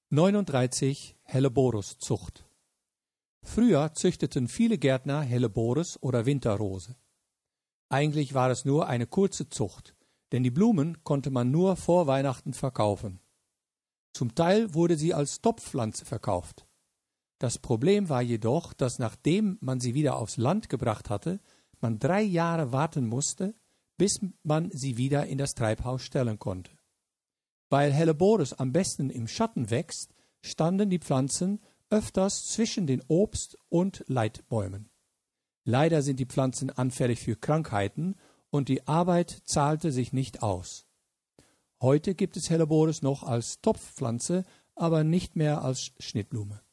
39 Helleborus-Zucht. Früher züchteten viele Gärtner Helleborus oder Winterrose. Eigentlich war es nur eine kurze Zucht, denn die Blumen konnte man nur vor Weihnachten verkaufen. Zum Teil wurde sie als Topfpflanze verkauft. Das Problem war jedoch, dass nachdem man sie wieder aufs Land gebracht hatte, man 3 Jahre warten musste, bis man sie wieder in das Treibhaus stellen konnte. Weil Helleborus am besten im Schatten wächst, standen die Pflanzen öfters zwischen den Obst- und Leitbäumen. Leider sind die Pflanzen anfällig für Krankheiten und die Arbeit zahlte sich nicht aus. Heute gibt es Helleborus noch als Topfpflanze, aber nicht mehr als Schnittblume.